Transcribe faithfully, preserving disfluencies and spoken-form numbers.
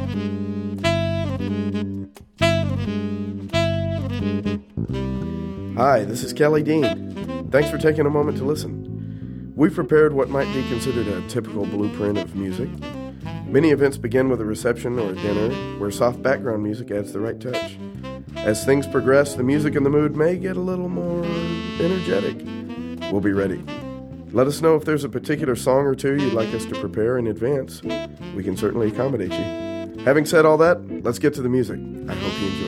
Hi, this is Kelly Dean. Thanks for taking a moment to listen. We've prepared what might be considered a typical blueprint of music. Many events begin with a reception or a dinner where soft background music adds the right touch. As things progress, the music and the mood may get a little more energetic. We'll be ready. Let us know if there's a particular song or two you'd like us to prepare in advance. We can certainly accommodate you. Having said all that, let's get to the music. I hope you enjoy.